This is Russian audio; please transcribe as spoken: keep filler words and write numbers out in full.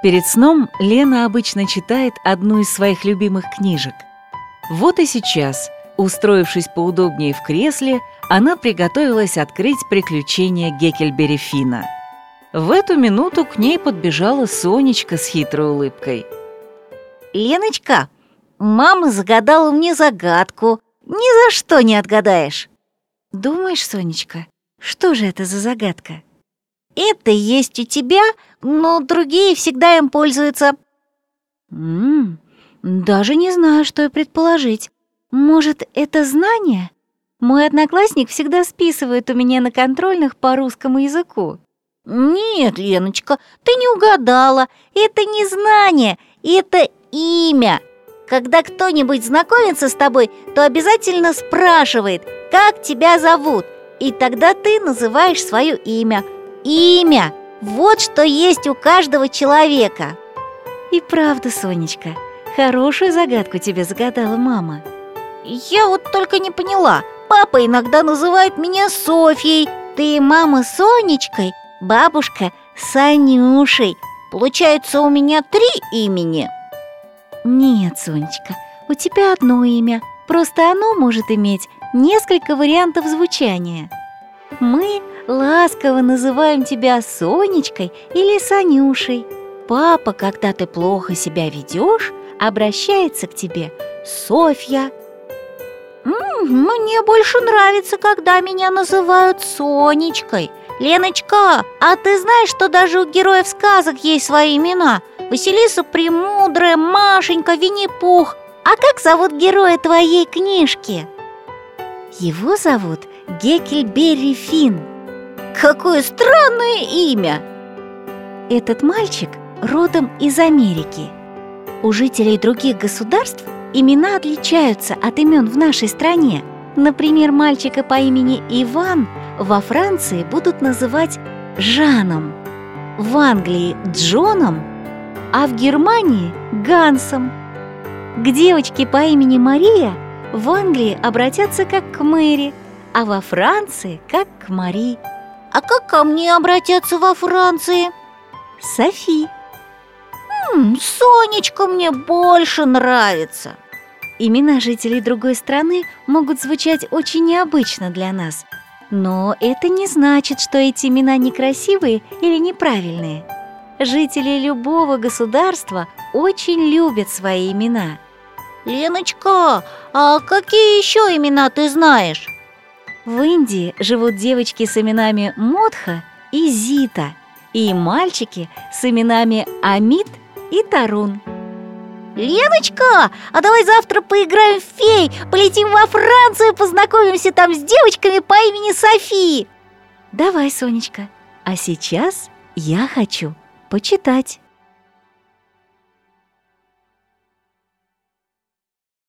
Перед сном Лена обычно читает одну из своих любимых книжек. Вот и сейчас, устроившись поудобнее в кресле, она приготовилась открыть приключения Гекльберри Финна. В эту минуту к ней подбежала Сонечка с хитрой улыбкой. «Леночка, мама загадала мне загадку. Ни за что не отгадаешь». «Думаешь, Сонечка, что же это за загадка?» «Это есть у тебя, но другие всегда им пользуются». М-м, даже не знаю, что и предположить. Может, это знание? Мой одноклассник всегда списывает у меня на контрольных по русскому языку. «Нет, Леночка, ты не угадала. Это не знание, это имя. Когда кто-нибудь знакомится с тобой, то обязательно спрашивает, как тебя зовут, и тогда ты называешь свое имя. Имя – вот что есть у каждого человека». И правда, Сонечка, хорошую загадку тебе загадала мама. Я вот только не поняла. Папа иногда называет меня Софьей, ты мама Сонечкой, бабушка Санюшей. Получается, у меня три имени? Нет, Сонечка, у тебя одно имя, просто оно может иметь несколько вариантов звучания. Мы ласково называем тебя Сонечкой или Санюшей. Папа, когда ты плохо себя ведешь, обращается к тебе Софья. Мне больше нравится, когда меня называют Сонечкой. Леночка, а ты знаешь, что даже у героев сказок есть свои имена? Василиса Премудрая, Машенька, Винни-Пух. А как зовут героя твоей книжки? Его зовут Гекльберри Финн. Какое странное имя! Этот мальчик родом из Америки. У жителей других государств имена отличаются от имен в нашей стране. Например, мальчика по имени Иван во Франции будут называть Жаном, в Англии – Джоном, а в Германии – Гансом. К девочке по имени Мария в Англии обратятся как к Мэри, а во Франции – как к Мари. А как ко мне обратятся во Франции? Софи. М, Сонечка мне больше нравится. Имена жителей другой страны могут звучать очень необычно для нас, но это не значит, что эти имена некрасивые или неправильные. Жители любого государства очень любят свои имена. Леночка, а какие еще имена ты знаешь? В Индии живут девочки с именами Модха и Зита, и мальчики с именами Амит и Тарун. Леночка, а давай завтра поиграем в фей, полетим во Францию, познакомимся там с девочками по имени Софи. Давай, Сонечка, а сейчас я хочу почитать.